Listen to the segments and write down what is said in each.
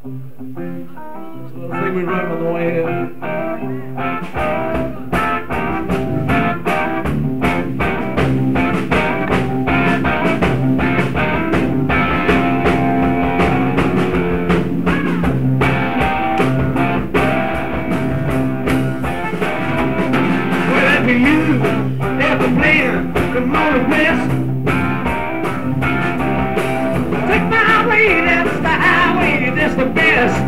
So I think we run on the way in. You ever playing the Motor West? Take my way, that's the highway, that's the best.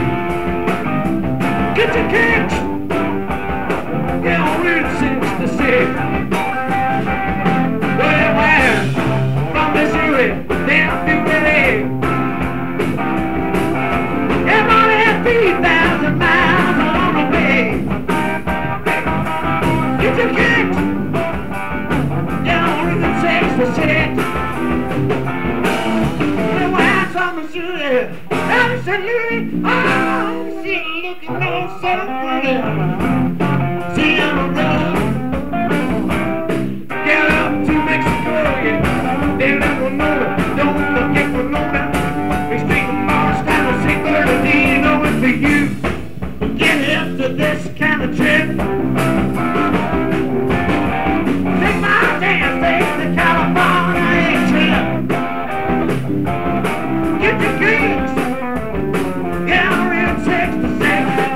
Get your kicks, yeah, on Route 66. Well, from Missouri down to LA, about 3,000 miles on the way. Get your kicks, yeah, on Route 66. Well, I'm from Missouri, I'm St. Louis, oh, she looking oh so pretty. See, I'm a brother, get up to Mexico, yeah, down in Winona, don't forget Winona. We street and bars, down to St. Bernardino, and for you, get hip to this kind of trip. Get your keys, yeah, I'm real 66.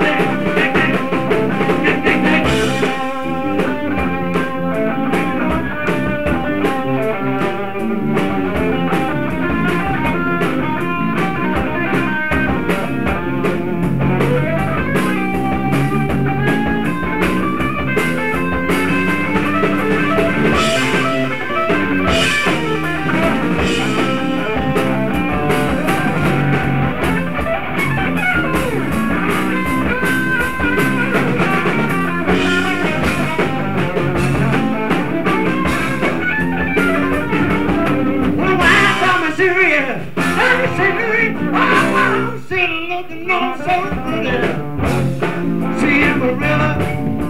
I'm St. Louis, I'm sitting looking on so pretty. See, I'm a river,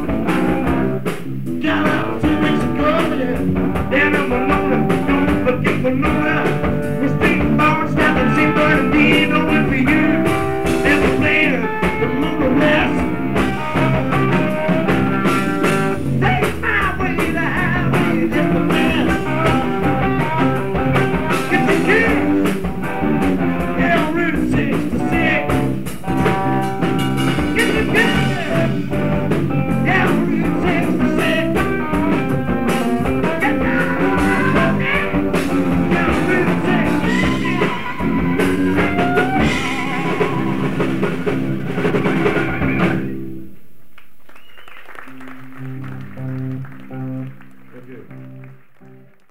down up to Mexico, yeah. Down in Winona, don't forget Winona. We street bars, down in St. Bernardino, and for you, there's a plan, the Motor West. Take my way, the highway, that's the best. Get the keys, yeah, on Route 66. Get the keys, yeah, on Route 66. Get down, yeah, on Route 66. Thank you.